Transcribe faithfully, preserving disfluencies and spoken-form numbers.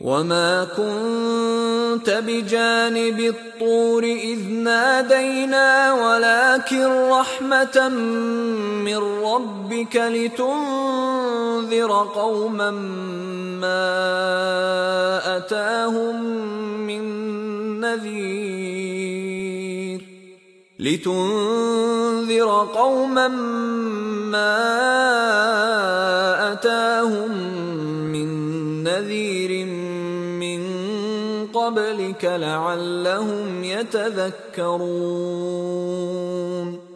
وما كنت بجانب الطور إذ نادينا ولكن رحمة من ربك لتنذر قوما ما أتاهم من نذير لتنذر قوما ما أتاهم من نذير قبلك لعلهم يتذكرون